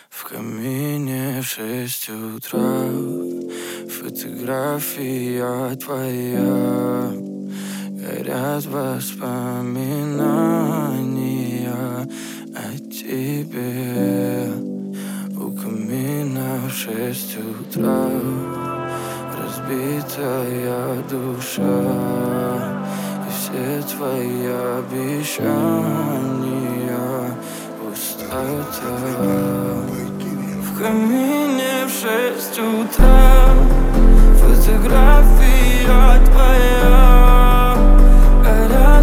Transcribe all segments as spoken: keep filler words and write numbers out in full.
В камине в шесть утра фотография твоя. Горят воспоминания о тебе. У камина в шесть утра разбитая душа. И все твои обещания пустота. В камине в шесть утра фотография твоя. Горят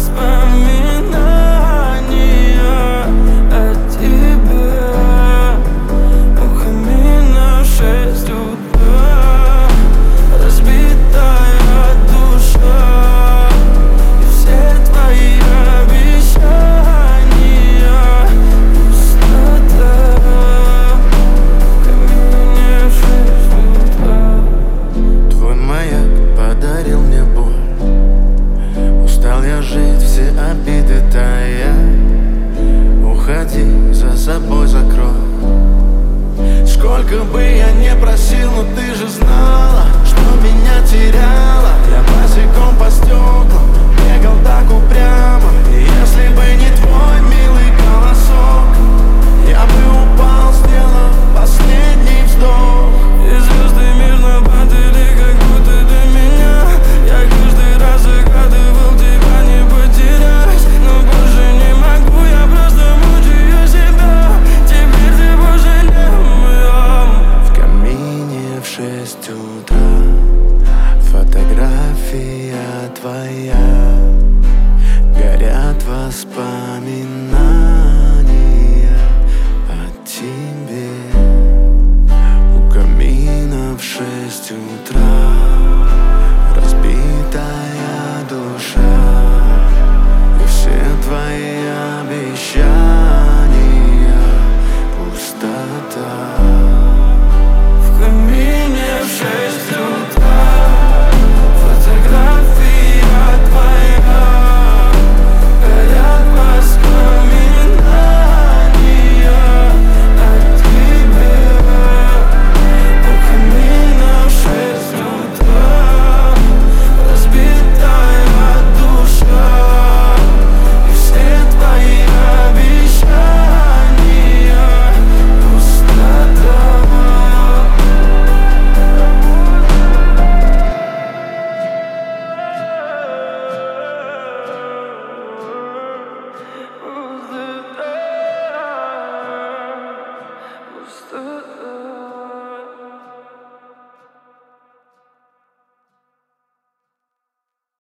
воспоминания о тебе. У камина в шесть утра разбитая душа. И все твои обещания пустота. В камине в шесть утра. Твой маяк подарил мне боль. Устал я жить, все обиды тая. Уходи, за собой закрой. Сколько бы я не просил, но ты же знала, что меня теряла. Я босиком по стеклам бегал так упрямо. И если бы не твой милый голосок, я бы упал, сделав последний вздох. И звезды мирно падали, как будто до меня. Я каждый раз загадывал тебя не потерять, но больше не могу, я просто мучаю себя. Теперь ты пожалел моем. В камине в шесть утра фотография твоя. Горят воспоминания о тебе. У камина в шесть утра разбитая душа. И все твои обещания пустота. В камине в шесть утра фотография твоя. Горят воспоминания о тебе. У камина в шесть утра разбитая душа. И все твои обещания пустота. Пустота. Пустота.